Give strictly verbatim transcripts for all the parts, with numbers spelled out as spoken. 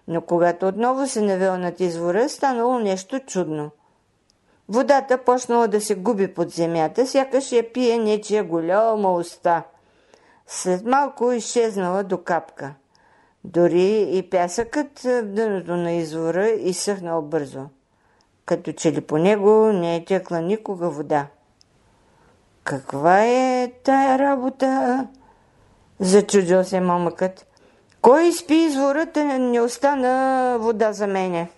Но когато отново се навел над извора, станало нещо чудно. Водата почнала да се губи под земята, сякаш я пие нечия голяма уста. След малко изчезнала до капка. Дори и пясъкът в дъното на извора изсъхнал бързо, като че ли по него не е текла никога вода. Каква е тая работа? Зачудил се момъкът. Кой изпи изворът, не остана вода за мене?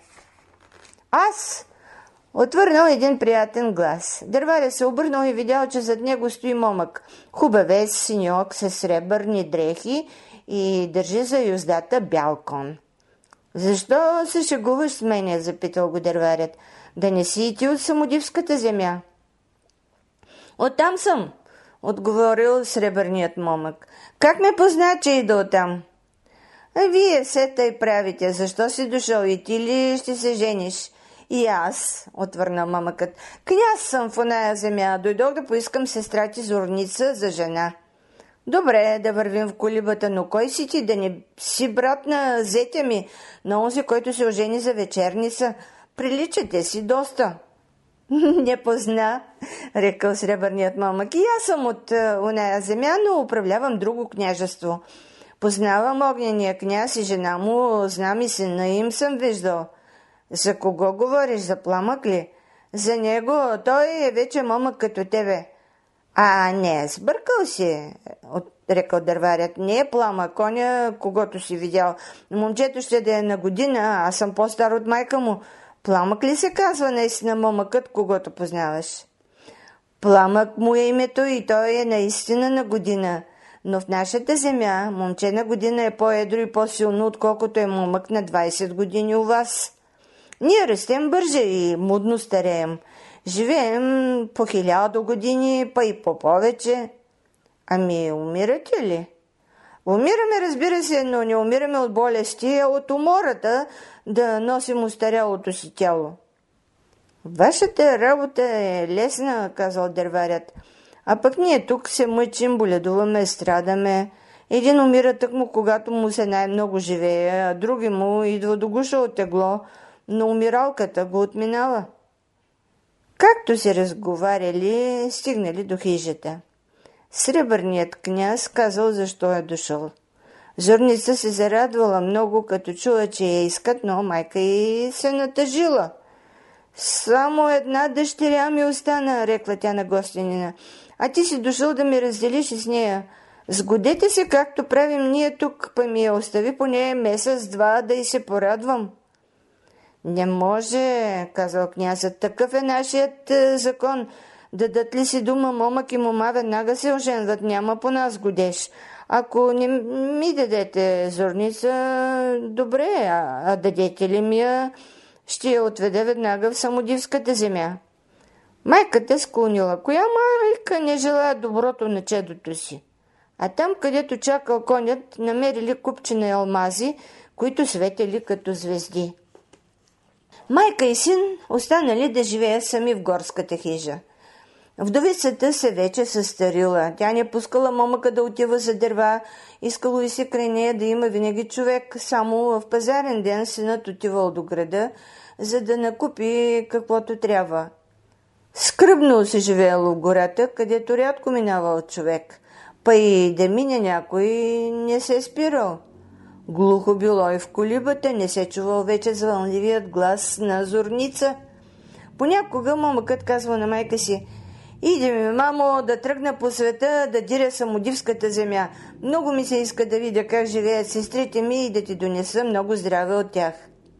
Аз! Отвърнал един приятен глас. Дърваря се обърнал и видял, че зад него стои момък. Хубавец, синьок, със сребърни дрехи и държи за юздата бял кон. Защо се шегуваш с мене? Запитал го дърварят. Да не си и ти от самодивската земя? Оттам съм, отговорил сребърният момък. Как ме позна, че ида оттам? А вие все тъй правите. Защо си дошъл и ти ли ще се жениш? И аз, отвърна момъкът. Княз съм в оная земя. Дойдох да поискам сестра ти Зорница за жена. Добре, да вървим в колибата, но кой си ти? Да не си брат на зетя ми, на онзи, който се ожени за вечерница. Приличате си доста. Не позна, рекал сребърният момък. И аз съм от оная земя, но управлявам друго княжество. Познавам огнения княз и жена му, знам и сина им съм виждал. За кого говориш? За Пламък ли? За него. Той е вече момък като тебе. А, не, сбъркал си, рекал дърварят. Не е Пламък, коня, когото си видял. Момчето ще да е на година, аз съм по-стар от майка му. Пламък ли се казва наистина момъкът, когото познаваш? Пламък му е името и той е наистина на година. Но в нашата земя момче на година е по-едро и по-силно, отколкото е момък на двайсет години у вас. Ние растем бърже и мудно стареем. Живеем по хиляда години, па и по-повече. Ами, умирате ли? Умираме, разбира се, но не умираме от болести, а от умората да носим устарялото си тяло. Вашата работа е лесна, казал дърварят. А пък ние тук се мъчим, боледуваме, страдаме. Един умира тъкмо, когато му се най-много живее, а други му идва до гуша от тегло, но умиралката го отминава. Както се разговаряли, стигнали до хижата. Сребърният княз казал защо е дошъл. Зорница се зарадвала много, като чула, че я искат, но майка й се натъжила. Само една дъщеря ми остана, рекла тя на гостинина, а ти си дошъл да ми разделиш с нея. Сгодете се, както правим ние тук, па ми я остави поне месец-два да й се порадвам. Не може, казал князът, такъв е нашият е, закон. Дадат ли си дума момък и мома, веднага се оженват, няма по нас годеш. Ако не ми дадете Зорница, добре, а, а дадете ли ми я, ще я отведа веднага в самодивската земя. Майката склонила. Коя майка не желая доброто на чедото си? А там, където чакал конят, намерили купчина алмази, които светели като звезди. Майка и син останали да живеят сами в горската хижа. Вдовицата се вече състарила. Тя не пускала момъка да отива за дърва, искало и се край нея да има винаги човек. Само в пазарен ден синът отивал до града, за да накупи каквото трябва. Скръбно се живеело в гората, където рядко минавал човек, па и да мине някой не се е спирал. Глухо било и в колибата, не се чувал вече звънливият глас на Зорница. Понякога момъкът казва на майка си: иди ми, мамо, да тръгна по света, да диря самодивската земя. Много ми се иска да видя как живеят сестрите ми и да ти донеса много здраве от тях.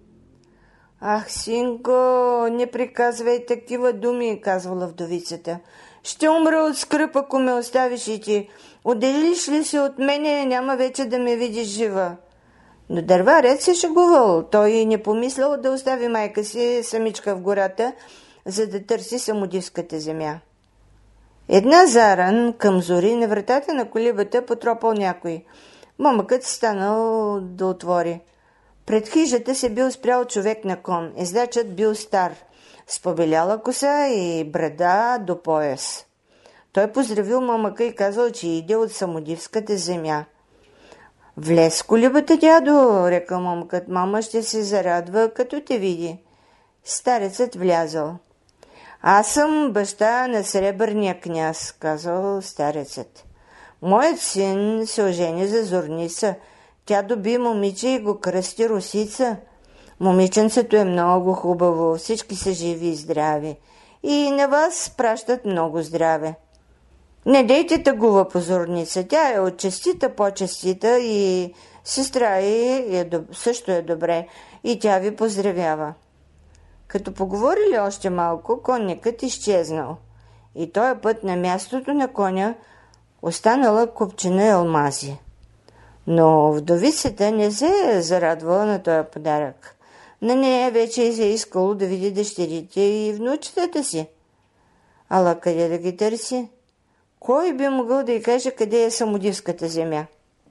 Ах, синко, не приказвай такива думи, казвала вдовицата. Ще умра от скръп, ако ме оставиш и ти. Отделиш ли се от мене, няма вече да ме видиш жива. Но дърварят се шегувал. Той не помислял да остави майка си самичка в гората, за да търси самодивската земя. Една заран към зори на вратата на колибата потропал някой. Момъкът станал да отвори. Пред хижата се бил спрял човек на кон. Ездачът бил стар, с побеляла коса и брада до пояс. Той поздравил момъка и казал, че иде от самодивската земя. Влез в колибата, дядо, река момъкът. Мама ще се зарадва, като те види. Старецът влязъл. Аз съм баща на сребърния княз, казал старецът. Моят син се ожени за Зорница. Тя доби момиче и го кръсти Русица. Момиченцето е много хубаво, всички са живи и здрави. И на вас пращат много здраве. Не дейте тъгува по Зорница, тя е от честита по-честита и сестра ѝ е, също е добре и тя ви поздравява. Като поговорили още малко, конникът изчезнал. И този път на мястото на коня останала купчина алмази. Но вдовицата не се е зарадвала на този подарък. На нея вече и се е искало да види дъщерите и внучетата си. Ала къде да ги търси? Кой би могъл да й каже къде е самодивската земя?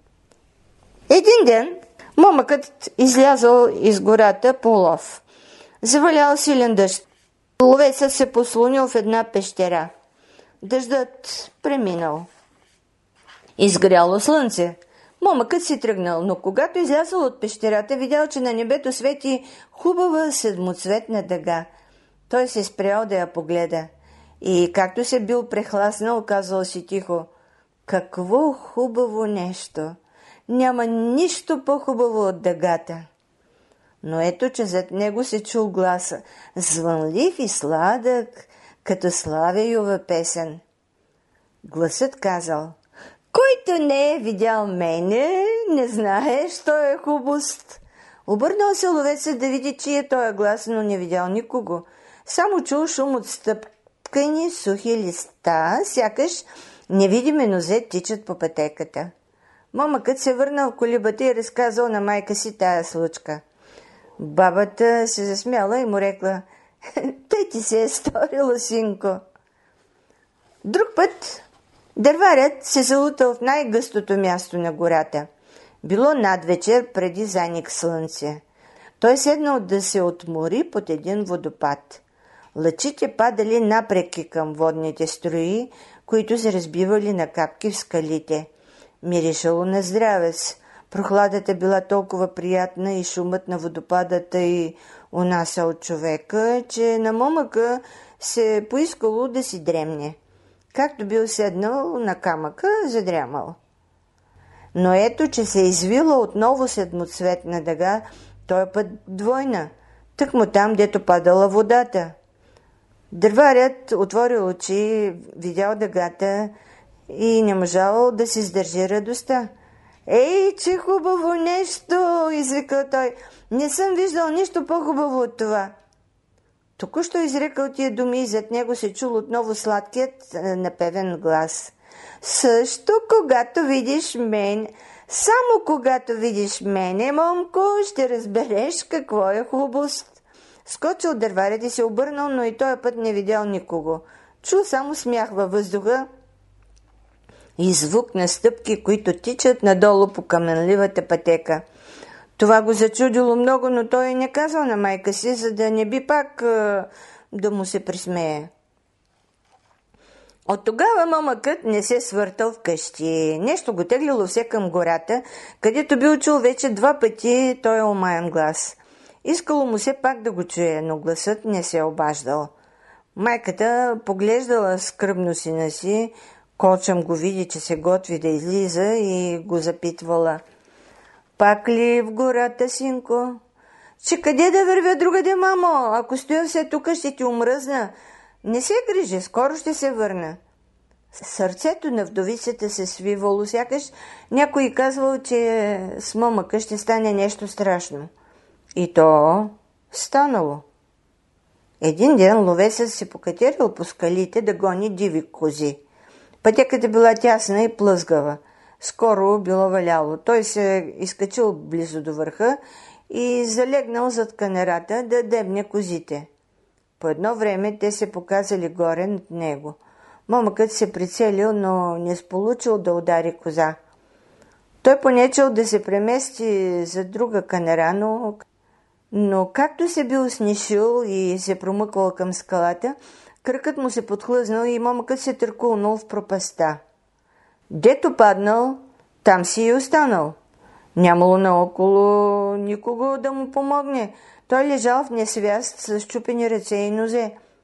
Един ден момъкът излязъл из гората по лов. Завалял силен дъжд. Ловецът се послонил в една пещера. Дъждът преминал. Изгряло слънце. Момъкът си тръгнал, но когато излязъл от пещерата, видял, че на небето свети хубава седмоцветна дъга. Той се спрял да я погледа. И както се бил прехласнал, казал си тихо: какво хубаво нещо! Няма нищо по-хубаво от дъгата. Но ето, че зад него се чул гласа, звънлив и сладък, като славейова песен. Гласът казал: който не е видял мене, не знае, що е хубост. Обърнал се ловецът да види, чий е този глас, но не видял никого. Само чул шум от стъпкани сухи листа, сякаш невидими нозе тичат по пътеката. Момъкът се върнал в колибата и разказал на майка си тая случка. Бабата се засмяла и му рекла: тъй ти се е сторила, синко. Друг път дърварят се залутал в най-гъстото място на гората. Било надвечер преди заник слънце. Той седнал да се отмори под един водопад. Лъчите падали напреки към водните струи, които се разбивали на капки в скалите. Миришало на здравец. Прохладата била толкова приятна и шумът на водопадата и унасял човека, че на момъка се поискало да си дремне. Както бил седнал на камъка, задрямал. Но ето, че се извила отново седмоцветна дъга, той път двойна, тъкмо там, дето падала водата. Дърварят отворил очи, видял дъгата и не можал да си сдържи радостта. Ей, че хубаво нещо, извикал той. Не съм виждал нищо по-хубаво от това. Току-що изрекал тия думи и зад него се чул отново сладкият напевен глас. Също когато видиш мен, само когато видиш мене, момко, ще разбереш какво е хубост. Скочил дърварят и се обърнал, но и този път не видял никого. Чул само смях във въздуха и звук на стъпки, които тичат надолу по каменливата пътека. Това го зачудило много, но той не казал на майка си, за да не би пак а, да му се присмее. От тогава момъкът не се свъртал вкъщи. Нещо го теглило все към гората, където бил чул вече два пъти той омаян глас. Искало му се пак да го чуе, но гласът не се обаждал. Майката поглеждала скръбно сина си, кочъм го види, че се готви да излиза и го запитвала: пак ли в гората, синко? Че къде да вървя другаде, мамо? Ако стоя все тук, ще ти умръзна. Не се грижи, скоро ще се върна. Сърцето на вдовицата се свивало, сякаш някой казвал, че с момъка ще стане нещо страшно. И то станало. Един ден ловецът се покатерил по скалите да гони диви кози. Пътеката била тясна и плъзгава. Скоро било валяло. Той се изкачил близо до върха и залегнал зад канерата да дебне козите. По едно време те се показали горе над него. Момъкът се прицелил, но не сполучил да удари коза. Той понечел да се премести за друга канера, но, но както се бил снишил и се промъквал към скалата, кръкът му се подхлъзнал и момъкът се търкулнал в пропаста. Дето паднал, там си и останал. Нямало наоколо никого да му помогне. Той лежал в несвяст с счупени ръце и нозе.